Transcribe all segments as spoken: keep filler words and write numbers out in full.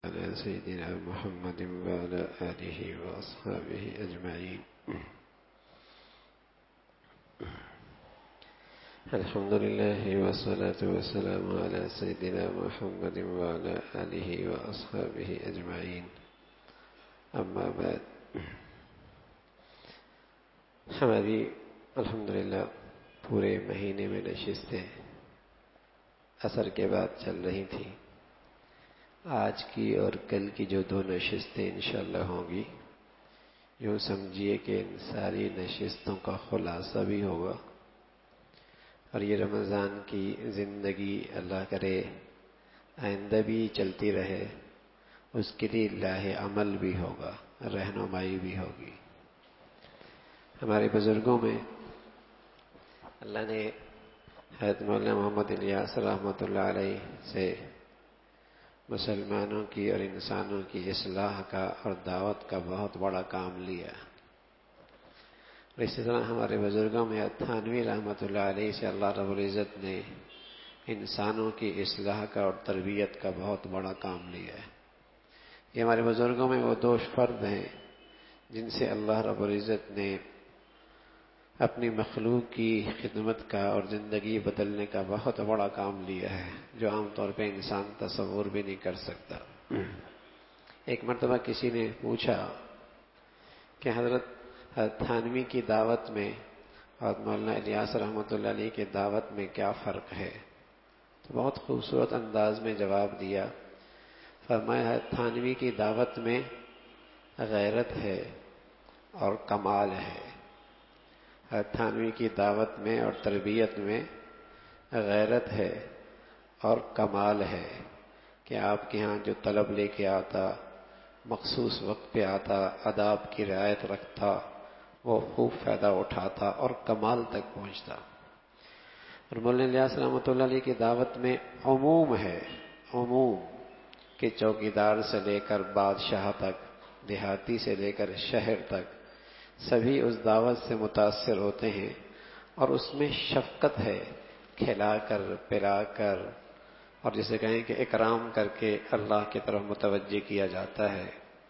على سيدنا محمد وعلى آله وأصحابه أجمعين. الحمد لله والصلاة والسلام على سيدنا محمد وعلى آله وأصحابه أجمعين. أما بعد، ہماری الحمدللہ پورے مہینے میں نشستیں عصر کے بعد چل رہی تھیں. آج کی اور کل کی جو دو نشستیں انشاءاللہ ہوں گی، یوں سمجھیے کہ ان ساری نشستوں کا خلاصہ بھی ہوگا، اور یہ رمضان کی زندگی اللہ کرے آئندہ بھی چلتی رہے، اس کے لیے لاہ عمل بھی ہوگا، رہنمائی بھی ہوگی. ہمارے بزرگوں میں اللہ نے حضرت مولانا محمد الیاس رحمۃ اللہ علیہ سے مسلمانوں کی اور انسانوں کی اصلاح کا اور دعوت کا بہت بڑا کام لیا. اسی طرح ہمارے بزرگوں میں تھانوی رحمۃ اللہ علیہ سے اللہ رب العزت نے انسانوں کی اصلاح کا اور تربیت کا بہت بڑا کام لیا ہے. یہ ہمارے بزرگوں میں وہ دو فرد ہیں جن سے اللہ رب العزت نے اپنی مخلوق کی خدمت کا اور زندگی بدلنے کا بہت بڑا کام لیا ہے، جو عام طور پہ انسان تصور بھی نہیں کر سکتا. ایک مرتبہ کسی نے پوچھا کہ حضرت تھانوی کی دعوت میں اور مولانا الیاس رحمۃ اللہ علیہ کی دعوت میں کیا فرق ہے؟ تو بہت خوبصورت انداز میں جواب دیا. فرمایا تھانوی کی دعوت میں غیرت ہے اور کمال ہے. تھانوی کی دعوت میں اور تربیت میں غیرت ہے اور کمال ہے کہ آپ کے ہاں جو طلب لے کے آتا، مخصوص وقت پہ آتا، آداب کی رعایت رکھتا، وہ خوب فائدہ اٹھاتا اور کمال تک پہنچتا. اور مولانا الیاس رحمۃ اللہ علیہ کی دعوت میں عموم ہے، عموم کہ چوکیدار سے لے کر بادشاہ تک، دیہاتی سے لے کر شہر تک سبھی اس دعوت سے متاثر ہوتے ہیں، اور اس میں شفقت ہے، کھلا کر پلا کر اور جسے کہیں کہ اکرام کر کے اللہ کی طرف متوجہ کیا جاتا ہے.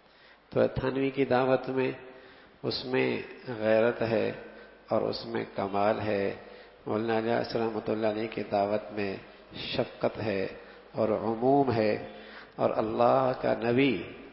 تو تھانوی کی دعوت میں اس میں غیرت ہے اور اس میں کمال ہے. مولانا الیاس رحمۃ اللہ علیہ کی دعوت میں شفقت ہے اور عموم ہے، اور اللہ کا نبی،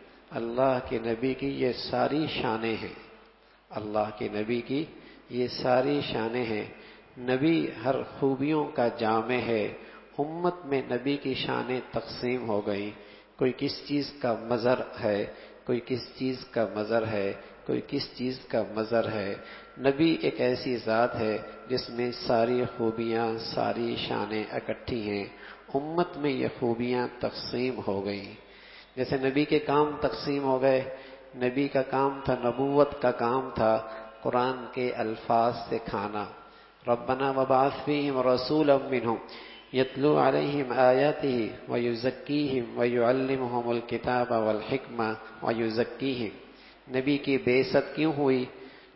اللہ کے نبی کی یہ ساری شانیں ہیں. اللہ کے نبی کی یہ ساری شانیں ہیں. نبی ہر خوبیوں کا جامع ہے. امت میں نبی کی شانیں تقسیم ہو گئی. کوئی کس چیز کا مظہر ہے، کوئی کس چیز کا مظہر ہے، کوئی کس چیز کا مظہر ہے. نبی ایک ایسی ذات ہے جس میں ساری خوبیاں، ساری شانیں اکٹھی ہیں. امت میں یہ خوبیاں تقسیم ہو گئی. جیسے نبی کے کام تقسیم ہو گئے. نبی کا کام تھا، نبوت کا کام تھا قرآن کے الفاظ سے کھانا. ربنا وبعث فیہم رسولا منہم یتلو علیہم آیاتہ ویزکیہم ویعلمہم الکتاب والحکمہ ویزکیہم. نبی کی بعثت کیوں ہوئی؟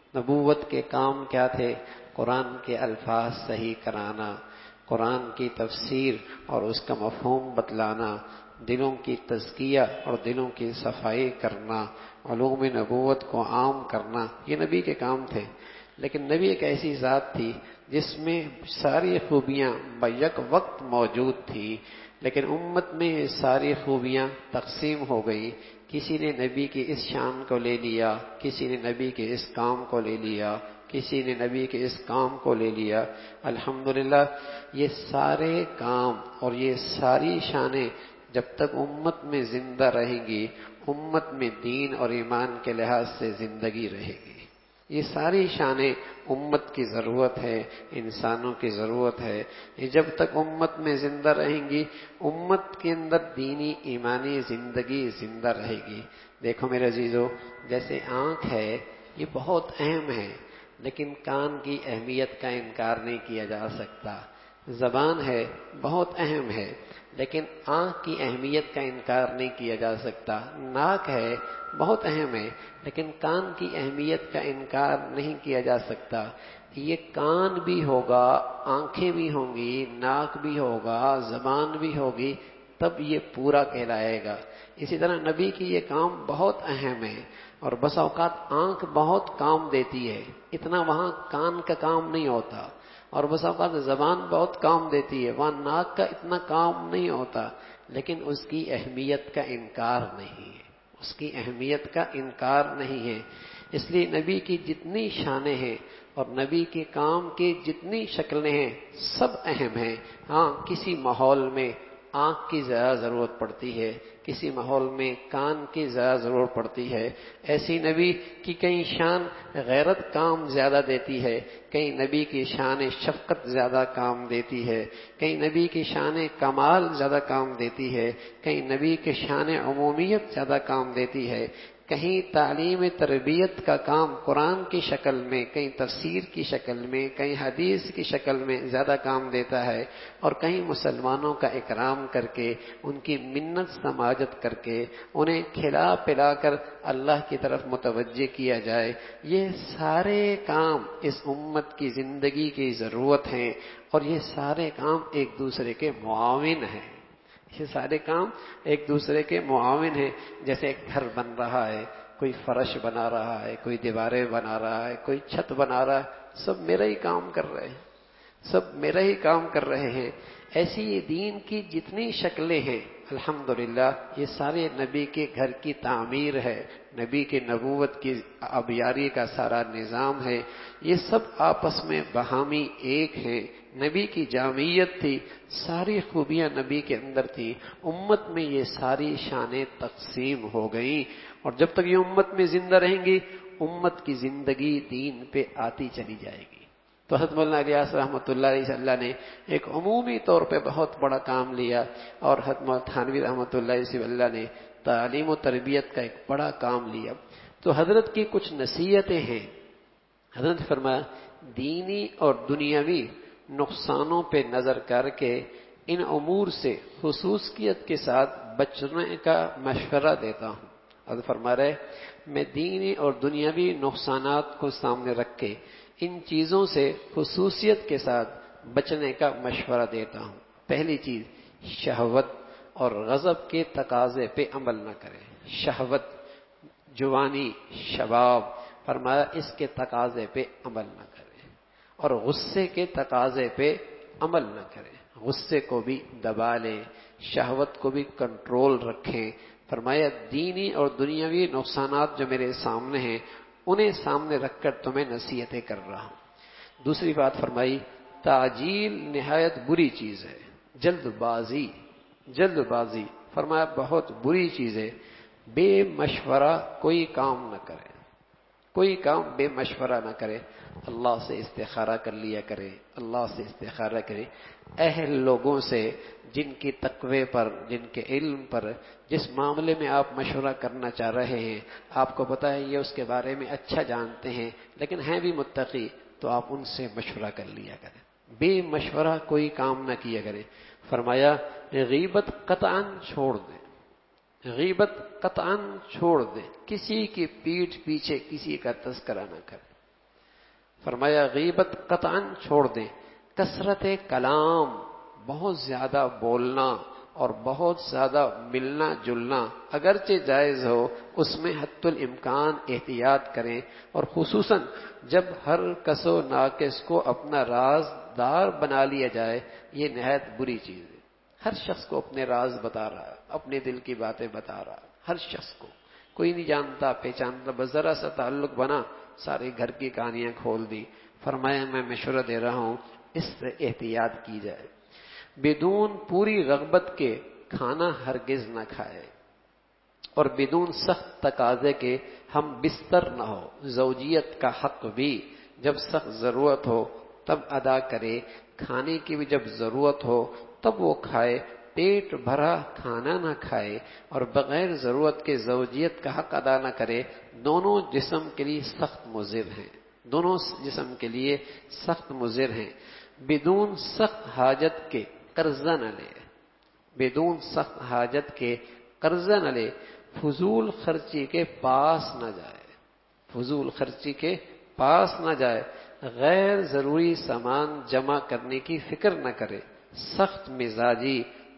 نبوت کے کام کیا تھے؟ قرآن کے الفاظ صحیح کرانا، قرآن کی تفسیر اور اس کا مفہوم بتلانا، دلوں کی تزکیہ اور دلوں کی صفائی کرنا، علوم نبوت کو عام کرنا، یہ نبی کے کام تھے. لیکن نبی ایک ایسی ذات تھی جس میں ساری خوبیاں بیک وقت موجود تھی، لیکن امت میں یہ ساری خوبیاں تقسیم ہو گئی. کسی نے نبی کی اس شان کو لے لیا، کسی نے نبی کے اس کام کو لے لیا، کسی نے نبی کے اس کام کو لے لیا. الحمدللہ یہ سارے کام اور یہ ساری شانیں جب تک امت میں زندہ رہیں گی، امت میں دین اور ایمان کے لحاظ سے زندگی رہے گی. یہ ساری شانیں امت کی ضرورت ہے، انسانوں کی ضرورت ہے. یہ جب تک امت میں زندہ رہیں گی، امت کے اندر دینی ایمانی زندگی زندہ رہے گی. دیکھو میرے عزیزو، جیسے آنکھ ہے یہ بہت اہم ہے، لیکن کان کی اہمیت کا انکار نہیں کیا جا سکتا. زبان ہے بہت اہم ہے، لیکن آنکھ کی اہمیت کا انکار نہیں کیا جا سکتا. ناک ہے بہت اہم ہے، لیکن کان کی اہمیت کا انکار نہیں کیا جا سکتا. یہ کان بھی ہوگا، آنکھیں بھی ہوں گی، ناک بھی ہوگا، زبان بھی ہوگی، تب یہ پورا کہلائے گا۔ اسی طرح نبی کی یہ کام بہت اہم ہے، اور بس اوقات آنکھ بہت کام دیتی ہے، اتنا وہاں کان کا کام نہیں ہوتا، اور بس اوقات زبان بہت کام دیتی ہے، وہاں ناک کا اتنا کام نہیں ہوتا، لیکن اس کی اہمیت کا انکار نہیں ہے، اس کی اہمیت کا انکار نہیں ہے۔ اس لیے نبی کی جتنی شانیں ہیں اور نبی کے کام کی جتنی شکلیں ہیں سب اہم ہیں۔ ہاں کسی ماحول میں آنکھ کی زیادہ ضرورت پڑتی ہے، کسی ماحول میں کان کی زیادہ ضرورت پڑتی ہے۔ ایسی نبی کی کئی شان غیرت کام زیادہ دیتی ہے، کئی نبی کی شان شفقت زیادہ کام دیتی ہے، کئی نبی کی شان کمال زیادہ کام دیتی ہے، کئی نبی کی شان عمومیت زیادہ کام دیتی ہے، کہیں تعلیم تربیت کا کام قرآن کی شکل میں، کہیں تفسیر کی شکل میں، کہیں حدیث کی شکل میں زیادہ کام دیتا ہے، اور کہیں مسلمانوں کا اکرام کر کے، ان کی منت سماجت کر کے، انہیں کھلا پلا کر اللہ کی طرف متوجہ کیا جائے۔ یہ سارے کام اس امت کی زندگی کی ضرورت ہیں، اور یہ سارے کام ایک دوسرے کے معاون ہیں۔ یہ سارے کام ایک دوسرے کے معاون ہیں۔ جیسے ایک گھر بن رہا ہے، کوئی فرش بنا رہا ہے، کوئی دیواریں بنا رہا ہے، کوئی چھت بنا رہا ہے، سب میرا ہی کام کر رہے ہیں، سب میرا ہی کام کر رہے ہیں۔ ایسی یہ دین کی جتنی شکلیں ہیں الحمدللہ یہ سارے نبی کے گھر کی تعمیر ہے، نبی کے نبوت کی آبیاری کا سارا نظام ہے۔ یہ سب آپس میں باہمی ایک ہیں۔ نبی کی جامعیت تھی، ساری خوبیاں نبی کے اندر تھی، امت میں یہ ساری شانیں تقسیم ہو گئیں، اور جب تک یہ امت میں زندہ رہیں گی امت کی زندگی دین پہ آتی چلی جائے گی۔ تو حضرت مولانا الیاس رحمۃ اللہ علیہ اللہ نے ایک عمومی طور پہ بہت بڑا کام لیا، اور حضرت مولانا تھانوی رحمۃ اللہ علیہ اللہ نے تعلیم و تربیت کا ایک بڑا کام لیا۔ تو حضرت کی کچھ نصیحتیں ہیں۔ حضرت فرمایا دینی اور دنیاوی نقصانوں پہ نظر کر کے ان امور سے خصوصیت کے ساتھ بچنے کا مشورہ دیتا ہوں۔ حضرت فرما رہے میں دینی اور دنیاوی نقصانات کو سامنے رکھ کے ان چیزوں سے خصوصیت کے ساتھ بچنے کا مشورہ دیتا ہوں۔ پہلی چیز شہوت اور غضب کے تقاضے پہ عمل نہ کریں۔ شہوت، جوانی، شباب، فرمایا اس کے تقاضے پہ عمل نہ کریں، اور غصے کے تقاضے پہ عمل نہ کریں، غصے کو بھی دبا لیں، شہوت کو بھی کنٹرول رکھیں۔ فرمایا دینی اور دنیاوی نقصانات جو میرے سامنے ہیں انہیں سامنے رکھ کر تمہیں نصیحتیں کر رہا ہوں۔ دوسری بات فرمائی تعجیل نہایت بری چیز ہے، جلد بازی، جلد بازی فرمایا بہت بری چیز ہے۔ بے مشورہ کوئی کام نہ کرے، کوئی کام بے مشورہ نہ کرے، اللہ سے استخارہ کر لیا کرے، اللہ سے استخارہ کرے، اہل لوگوں سے جن کی تقوی پر، جن کے علم پر، جس معاملے میں آپ مشورہ کرنا چاہ رہے ہیں، آپ کو پتہ ہے یہ اس کے بارے میں اچھا جانتے ہیں لیکن ہیں بھی متقی، تو آپ ان سے مشورہ کر لیا کریں، بے مشورہ کوئی کام نہ کیا کریں۔ فرمایا غیبت قطعاً چھوڑ دیں، غیبت قطعاً چھوڑ دیں، کسی کی پیٹھ پیچھے کسی کا تذکرہ نہ کریں۔ فرمایا غیبت قطعاً چھوڑ دیں، کثرت کلام، بہت زیادہ بولنا اور بہت زیادہ ملنا جلنا اگرچہ جائز ہو، اس میں حد الامکان احتیاط کریں، اور خصوصاً جب ہر کس و ناقص کو اپنا رازدار بنا لیا جائے، یہ نہایت بری چیز ہے۔ ہر شخص کو اپنے راز بتا رہا ہے، اپنے دل کی باتیں بتا رہا ہے، ہر شخص کو، کوئی نہیں جانتا پہچانتا، بس ذرا سا تعلق بنا سارے گھر کی کہانیاں کھول دی۔ فرمایا میں مشورہ دے رہا ہوں اس سے احتیاط کی جائے۔ بدون پوری رغبت کے کھانا ہرگز نہ کھائے، اور بدون سخت تقاضے کے ہم بستر نہ ہو۔ زوجیت کا حق بھی جب سخت ضرورت ہو تب ادا کرے، کھانے کی بھی جب ضرورت ہو تب وہ کھائے، پیٹ بھرا کھانا نہ کھائے اور بغیر ضرورت کے زوجیت کا حق ادا نہ کرے۔ دونوں جسم کے لیے سخت مضر ہیں، دونوں جسم کے لیے سخت مضر ہیں۔ بدون سخت حاجت کے قرضہ نہ لے، بدون سخت حاجت کے قرضہ نہ لے، فضول خرچی کے پاس نہ جائے، فضول خرچی کے پاس نہ جائے، غیر ضروری سامان جمع کرنے کی فکر نہ کرے، سخت مزاجی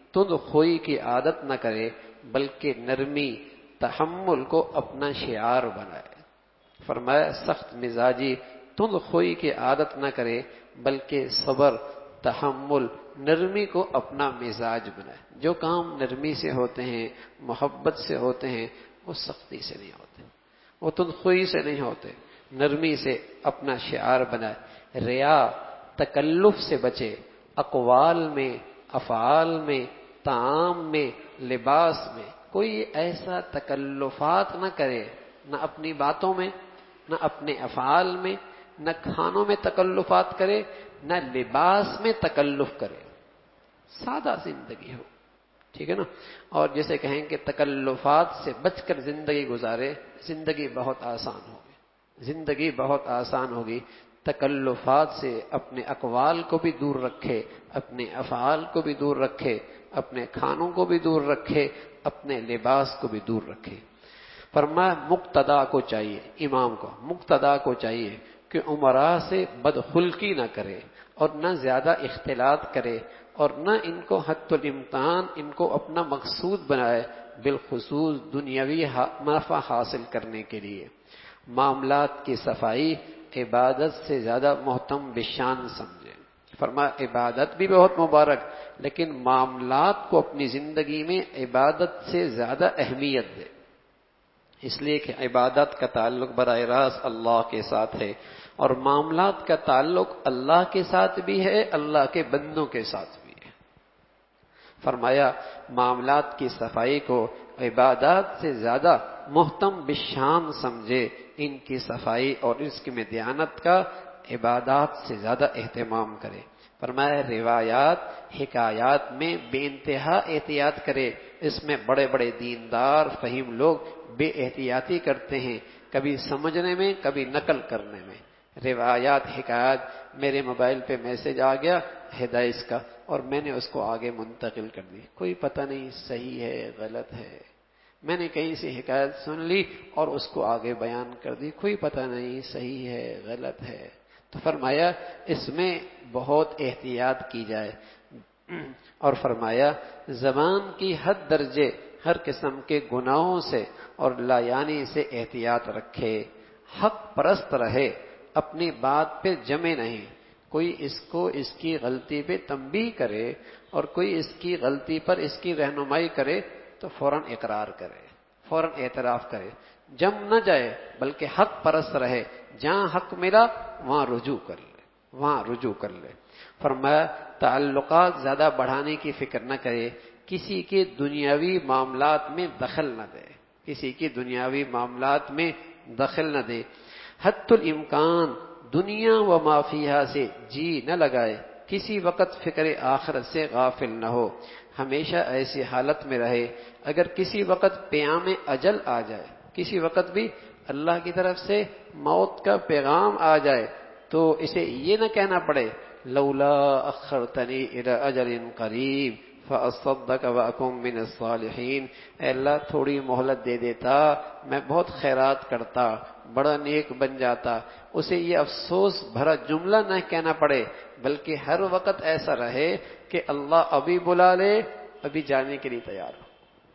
تند خوئی کی عادت نہ کرے بلکہ نرمی تحمل کو اپنا شعار بنائے۔ فرمایا سخت مزاجی تند خوئی کی عادت نہ کرے بلکہ صبر تحمل نرمی کو اپنا مزاج بنائے۔ جو کام نرمی سے ہوتے ہیں، محبت سے ہوتے ہیں، وہ سختی سے نہیں ہوتے، وہ تند خوئی سے نہیں ہوتے، نرمی سے اپنا شعار بنائے۔ ریا تکلف سے بچے، اقوال میں، افعال میں، طعام میں، لباس میں کوئی ایسا تکلفات نہ کرے، نہ اپنی باتوں میں، نہ اپنے افعال میں، نہ کھانوں میں تکلفات کرے، نہ لباس میں تکلف کرے، سادہ زندگی ہو، ٹھیک ہے نا۔ اور جسے کہیں کہ تکلفات سے بچ کر زندگی گزارے، زندگی بہت آسان ہوگی، زندگی بہت آسان ہوگی۔ تکلفات سے اپنے اقوال کو بھی دور رکھے، اپنے افعال کو بھی دور رکھے، اپنے کھانوں کو بھی دور رکھے، اپنے لباس کو بھی دور رکھے۔ فرمایا مقتدا کو چاہیے، امام کو مقتدا کو چاہیے کہ عمراء سے بدخلقی نہ کرے اور نہ زیادہ اختلاط کرے اور نہ ان کو حد الامتحان ان کو اپنا مقصود بنائے، بالخصوص دنیاوی منافع حاصل کرنے کے لیے۔ معاملات کی صفائی عبادت سے زیادہ محتم بشان سمجھے۔ فرمایا عبادت بھی بہت مبارک، لیکن معاملات کو اپنی زندگی میں عبادت سے زیادہ اہمیت دے، اس لیے کہ عبادت کا تعلق براہ راست اللہ کے ساتھ ہے اور معاملات کا تعلق اللہ کے ساتھ بھی ہے، اللہ کے بندوں کے ساتھ بھی ہے۔ فرمایا معاملات کی صفائی کو عبادات سے زیادہ محتم بشان سمجھے، ان کی صفائی اور اس میں دیانت کا عبادات سے زیادہ اہتمام کرے۔ فرمایا روایات حکایات میں بے انتہا احتیاط کرے، اس میں بڑے بڑے دیندار فہیم لوگ بے احتیاطی کرتے ہیں، کبھی سمجھنے میں کبھی نقل کرنے میں۔ روایات حکایات، میرے موبائل پہ میسج آ گیا ہدایت کا اور میں نے اس کو آگے منتقل کر دی، کوئی پتہ نہیں صحیح ہے غلط ہے، میں نے کہیں سے حکایت سن لی اور اس کو آگے بیان کر دی، کوئی پتہ نہیں صحیح ہے غلط ہے۔ تو فرمایا اس میں بہت احتیاط کی جائے، اور فرمایا زبان کی حد درجے ہر قسم کے گناہوں سے اور لایانی سے احتیاط رکھے، حق پرست رہے، اپنی بات پہ جمے نہیں، کوئی اس کو اس کی غلطی پہ تنبیہ کرے اور کوئی اس کی غلطی پر اس کی رہنمائی کرے تو فوراً اقرار کرے، فوراً اعتراف کرے، جم نہ جائے بلکہ حق پرست رہے، جہاں حق ملا وہاں رجوع کر لے، وہاں رجوع کر لے۔ فرمایا تعلقات زیادہ بڑھانے کی فکر نہ کرے، کسی کے دنیاوی معاملات میں دخل نہ دے، کسی کی دنیاوی معاملات میں دخل نہ دے، حد الامکان دنیا و ما فیہا سے جی نہ لگائے، کسی وقت فکر آخرت سے غافل نہ ہو، ہمیشہ ایسی حالت میں رہے، اگر کسی وقت پیام اجل آ جائے، کسی وقت بھی اللہ کی طرف سے موت کا پیغام آ جائے تو اسے یہ نہ کہنا پڑے لولا اخرتنی الی اجل قریب فاصدق واکن من الصالحین، اے اللہ تھوڑی مہلت دے دیتا میں بہت خیرات کرتا، بڑا نیک بن جاتا، اسے یہ افسوس بھرا جملہ نہ کہنا پڑے، بلکہ ہر وقت ایسا رہے کہ اللہ ابھی بلا لے ابھی جانے کے لیے تیار ہو،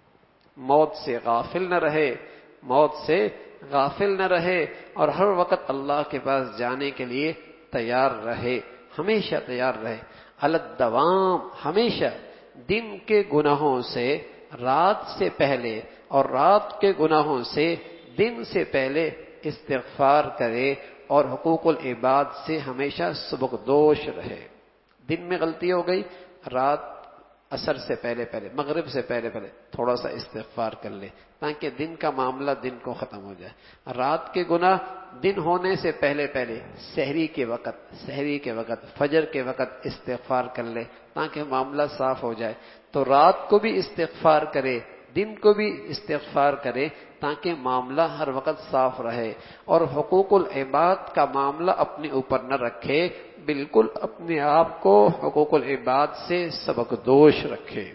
موت سے غافل نہ رہے، موت سے غافل نہ رہے اور ہر وقت اللہ کے پاس جانے کے لیے تیار رہے، ہمیشہ تیار رہے۔ الدوام ہمیشہ دن کے گناہوں سے رات سے پہلے اور رات کے گناہوں سے دن سے پہلے استغفار کرے اور حقوق العباد سے ہمیشہ سبکدوش رہے۔ دن میں غلطی ہو گئی، رات عصر سے پہلے پہلے مغرب سے پہلے پہلے تھوڑا سا استغفار کر لے تاکہ دن کا معاملہ دن کو ختم ہو جائے۔ رات کے گناہ دن ہونے سے پہلے پہلے سحری کے وقت سحری کے وقت فجر کے وقت استغفار کر لے تاکہ معاملہ صاف ہو جائے۔ تو رات کو بھی استغفار کرے، دن کو بھی استغفار کرے تاکہ معاملہ ہر وقت صاف رہے، اور حقوق العباد کا معاملہ اپنے اوپر نہ رکھے، بالکل اپنے آپ کو حقوق العباد سے سبکدوش رکھے۔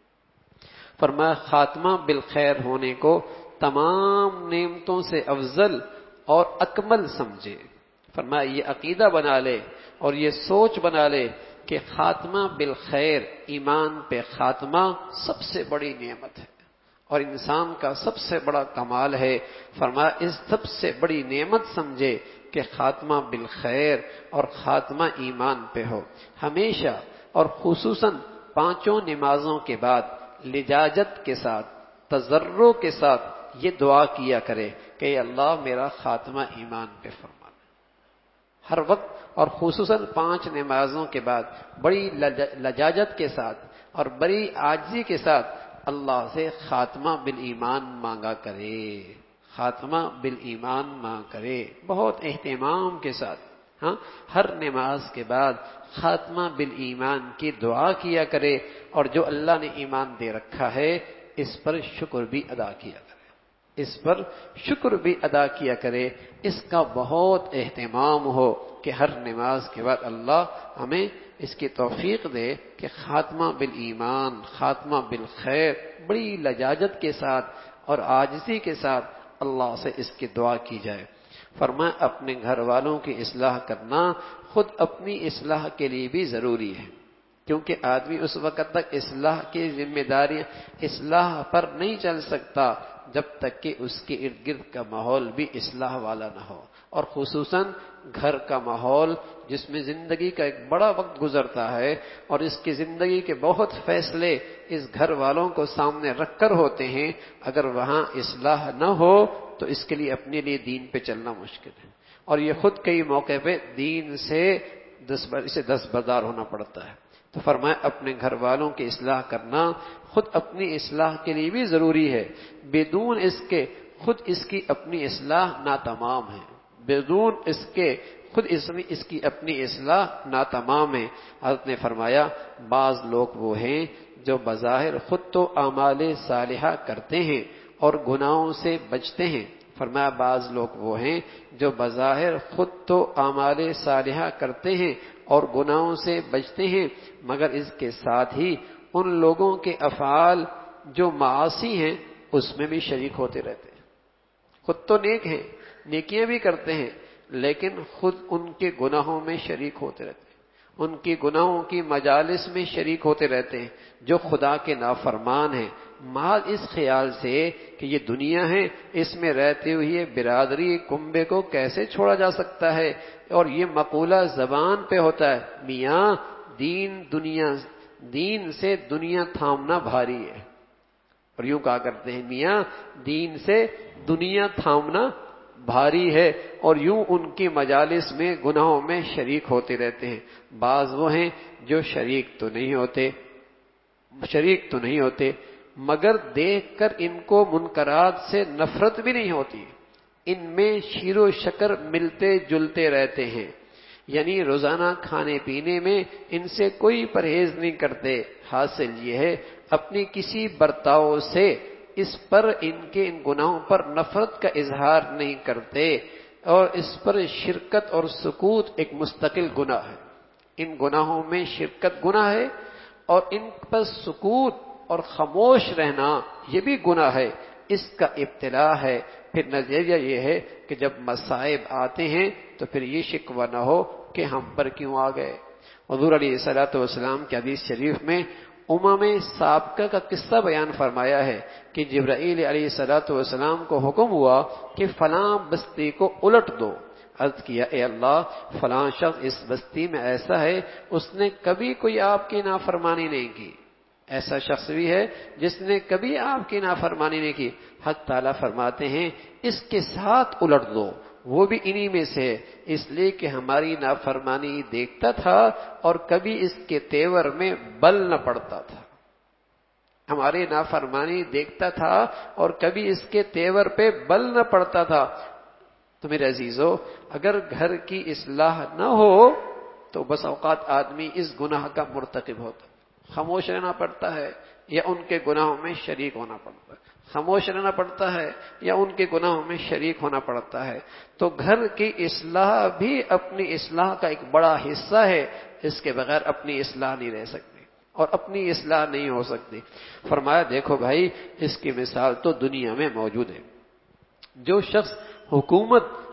فرمایا خاتمہ بالخیر ہونے کو تمام نعمتوں سے افضل اور اکمل سمجھے۔ فرمایا یہ عقیدہ بنا لے اور یہ سوچ بنا لے کہ خاتمہ بالخیر، ایمان پہ خاتمہ سب سے بڑی نعمت ہے اور انسان کا سب سے بڑا کمال ہے۔ فرمایا اس سب سے بڑی نعمت سمجھے کہ خاتمہ بالخیر اور خاتمہ ایمان پہ ہو۔ ہمیشہ اور خصوصاً پانچوں نمازوں کے بعد لجاجت کے ساتھ، تضرع کے ساتھ یہ دعا کیا کرے کہ اے اللہ میرا خاتمہ ایمان پہ فرما۔ ہر وقت اور خصوصاً پانچ نمازوں کے بعد بڑی لجاجت کے ساتھ اور بڑی عاجزی کے ساتھ اللہ سے خاتمہ بالایمان مانگا کرے، خاتمہ بالایمان مانگا کرے، بہت اہتمام کے ساتھ۔ ہاں، ہر نماز کے بعد خاتمہ بالایمان کی دعا کیا کرے اور جو اللہ نے ایمان دے رکھا ہے اس پر شکر بھی ادا کیا کرے، اس پر شکر بھی ادا کیا کرے، اس کا بہت اہتمام ہو کہ ہر نماز کے بعد اللہ ہمیں اس کی توفیق دے کہ خاتمہ بالایمان، خاتمہ بالخیر بڑی لجاجت کے ساتھ اور عاجزی کے ساتھ اللہ سے اس کی دعا کی جائے۔ فرمایا اپنے گھر والوں کی اصلاح کرنا خود اپنی اصلاح کے لیے بھی ضروری ہے، کیونکہ آدمی اس وقت تک اصلاح کی ذمہ داری اصلاح پر نہیں چل سکتا جب تک کہ اس کے ارد گرد کا ماحول بھی اصلاح والا نہ ہو، اور خصوصاً گھر کا ماحول جس میں زندگی کا ایک بڑا وقت گزرتا ہے اور اس کی زندگی کے بہت فیصلے اس گھر والوں کو سامنے رکھ کر ہوتے ہیں، اگر وہاں اصلاح نہ ہو تو اس کے لیے اپنے لیے دین پہ چلنا مشکل ہے، اور یہ خود کئی موقع پہ دین سے دس اسے دس بدار ہونا پڑتا ہے۔ تو فرمایا اپنے گھر والوں کی اصلاح کرنا خود اپنی اصلاح کے لیے بھی ضروری ہے، بدون اس کے خود اس کی اپنی اصلاح ناتمام ہے، بدون اس کے خود اس میں اس کی اپنی اصلاح ناتمام ہے۔ حضرت نے فرمایا بعض لوگ وہ ہیں جو بظاہر خود تو اعمال صالحہ کرتے ہیں اور گناہوں سے بچتے ہیں۔ فرمایا بعض لوگ وہ ہیں جو بظاہر خود تو اعمال صالحہ کرتے ہیں اور گناہوں سے بچتے ہیں، مگر اس کے ساتھ ہی ان لوگوں کے افعال جو معاصی ہیں اس میں بھی شریک ہوتے رہتے ہیں۔ خود تو نیک ہیں، نیکیاں بھی کرتے ہیں، لیکن خود ان کے گناہوں میں شریک ہوتے رہتے ہیں، ان کی گناہوں کی مجالس میں شریک ہوتے رہتے ہیں جو خدا کے نافرمان ہیں، محض اس خیال سے کہ یہ دنیا ہے، اس میں رہتے ہوئے برادری کنبے کو کیسے چھوڑا جا سکتا ہے، اور یہ مقولہ زبان پہ ہوتا ہے میاں دین دنیا دین سے دنیا تھامنا بھاری ہے، اور یوں کہا کرتے ہیں میاں دین سے دنیا تھامنا بھاری ہے، اور یوں ان کی مجالس میں گناہوں میں شریک ہوتے رہتے ہیں۔ بعض وہ ہیں جو شریک تو نہیں ہوتے شریک تو نہیں ہوتے مگر دیکھ کر ان کو منکرات سے نفرت بھی نہیں ہوتی، ان میں شیر و شکر ملتے جلتے رہتے ہیں، یعنی روزانہ کھانے پینے میں ان سے کوئی پرہیز نہیں کرتے۔ حاصل یہ ہے اپنی کسی برتاؤ سے اس پر ان کے ان گناہوں پر نفرت کا اظہار نہیں کرتے، اور اس پر شرکت اور سکوت ایک مستقل گناہ ہے۔ ان گناہوں میں شرکت گناہ ہے اور ان پر سکوت اور خاموش رہنا یہ بھی گناہ ہے، اس کا ابتلا ہے۔ پھر نظریہ یہ ہے کہ جب مصائب آتے ہیں تو پھر یہ شکوہ نہ ہو کہ ہم پر کیوں آ گئے۔ حضور علیہ الصلوۃ والسلام کی حدیث شریف میں امم سابقہ کا قصہ بیان فرمایا ہے کہ جبرائیل علیہ الصلوۃ والسلام کو حکم ہوا کہ فلاں بستی کو الٹ دو۔ عرض کیا اے اللہ فلاں شخص اس بستی میں ایسا ہے اس نے کبھی کوئی آپ کی نافرمانی نہیں کی، ایسا شخص بھی ہے جس نے کبھی آپ کی نافرمانی نہیں کی۔ حق تعالیٰ فرماتے ہیں اس کے ساتھ الٹ دو، وہ بھی انہی میں سے ہے، اس لیے کہ ہماری نافرمانی دیکھتا تھا اور کبھی اس کے تیور میں بل نہ پڑتا تھا، ہماری نافرمانی دیکھتا تھا اور کبھی اس کے تیور پہ بل نہ پڑتا تھا۔ تو میرے عزیزو اگر گھر کی اصلاح نہ ہو تو بس اوقات آدمی اس گناہ کا مرتکب ہوتا، خاموش رہنا پڑتا ہے یا ان کے گناہوں میں شریک ہونا پڑتا ہے، خاموش رہنا پڑتا ہے یا ان کے گناہوں میں شریک ہونا پڑتا ہے۔ تو گھر کی اصلاح بھی اپنی اصلاح کا ایک بڑا حصہ ہے، اس کے بغیر اپنی اصلاح نہیں رہ سکتی اور اپنی اصلاح نہیں ہو سکتی۔ فرمایا دیکھو بھائی اس کی مثال تو دنیا میں موجود ہے، جو شخص حکومت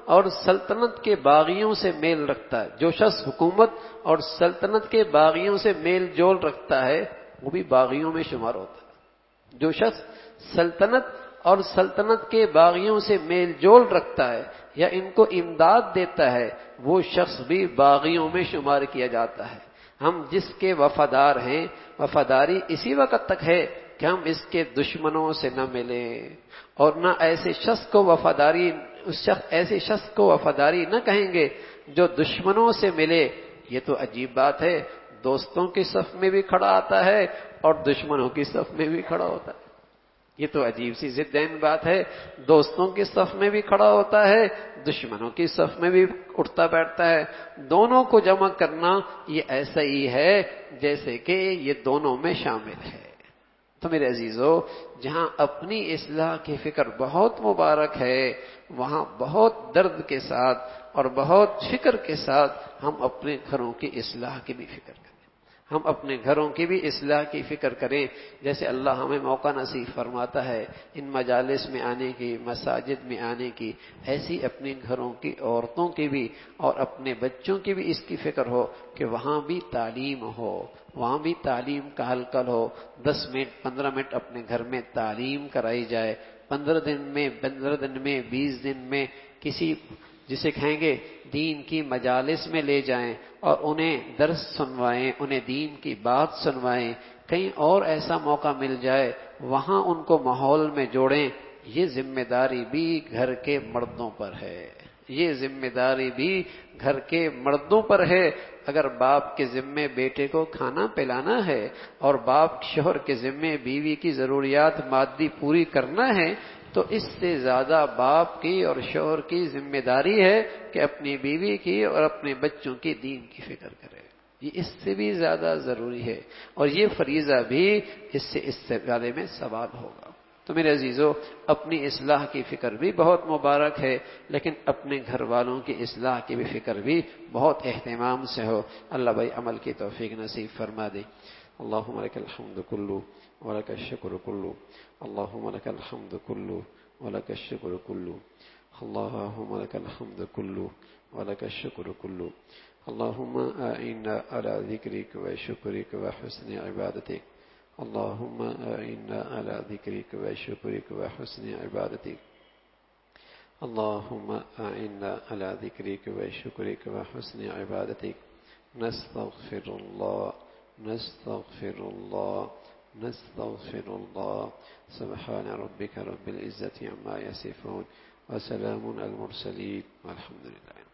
اور سلطنت کے باغیوں سے میل رکھتا ہے. جو شخص حکومت اور سلطنت کے باغیوں سے میل جول رکھتا ہے وہ بھی باغیوں میں شمار ہوتا ہے. جو شخص سلطنت اور سلطنت کے باغیوں سے میل جول رکھتا ہے یا ان کو امداد دیتا ہے وہ شخص بھی باغیوں میں شمار کیا جاتا ہے. ہم جس کے وفادار ہیں وفاداری اسی وقت تک ہے کہ ہم اس کے دشمنوں سے نہ ملیں اور نہ ایسے شخص کو وفاداری اس شخص ایسے شخص کو وفاداری نہ کہیں گے جو دشمنوں سے ملے. یہ تو عجیب بات ہے, دوستوں کی صف میں بھی کھڑا آتا ہے اور دشمنوں کی صف میں بھی کھڑا ہوتا ہے. یہ تو عجیب سی ضدین بات ہے, دوستوں کی صف میں بھی کھڑا ہوتا ہے, دشمنوں کی صف میں بھی اٹھتا بیٹھتا ہے. دونوں کو جمع کرنا یہ ایسا ہی ہے جیسے کہ یہ دونوں میں شامل ہے. تو میرے عزیزو, جہاں اپنی اصلاح کی فکر بہت مبارک ہے وہاں بہت درد کے ساتھ اور بہت فکر کے ساتھ ہم اپنے گھروں کی اصلاح کی بھی فکر کریں. ہم اپنے گھروں کی بھی اصلاح کی فکر کریں. جیسے اللہ ہمیں موقع نصیب فرماتا ہے ان مجالس میں آنے کی, مساجد میں آنے کی, ایسی اپنے گھروں کی عورتوں کی بھی اور اپنے بچوں کی بھی اس کی فکر ہو کہ وہاں بھی تعلیم ہو, وہاں بھی تعلیم کا حلقہ ہو. دس منٹ پندرہ منٹ اپنے گھر میں تعلیم کرائی جائے. پندرہ دن میں پندرہ دن میں بیس دن میں کسی جسے کہیں گے دین کی مجالس میں لے جائیں اور انہیں درس سنوائیں, انہیں دین کی بات سنوائیں. کہیں اور ایسا موقع مل جائے وہاں ان کو ماحول میں جوڑیں. یہ ذمہ داری بھی گھر کے مردوں پر ہے, یہ ذمہ داری بھی گھر کے مردوں پر ہے. اگر باپ کے ذمے بیٹے کو کھانا پلانا ہے اور باپ شوہر کے ذمے بیوی کی ضروریات مادی پوری کرنا ہے تو اس سے زیادہ باپ کی اور شوہر کی ذمہ داری ہے کہ اپنی بیوی کی اور اپنے بچوں کی دین کی فکر کرے. یہ اس سے بھی زیادہ ضروری ہے اور یہ فریضہ بھی اس سے استقبال میں سوال ہوگا. تو میرے عزیزو, اپنی اصلاح کی فکر بھی بہت مبارک ہے لیکن اپنے گھر والوں کی اصلاح کی بھی فکر بھی بہت اہتمام سے ہو. اللہ بھائی عمل کی توفیق نصیب فرما دے. اللہم لک الحمد کلو ولک الشکر کلو, اللہم لک الحمد کلو ولک الشکر کلو, اللہم لک الحمد کلو ولک الشکر کلو. اللہم اعنا علی ذکرک و شکرک و حسن عبادتک. اللهم أعنا على ذكرك وشكرك وحسن عبادتك. اللهم أعنا على ذكرك وشكرك وحسن عبادتك. نستغفر الله نستغفر الله نستغفر الله. سبحان ربك رب العزة عما يصفون وسلام على المرسلين والحمد لله.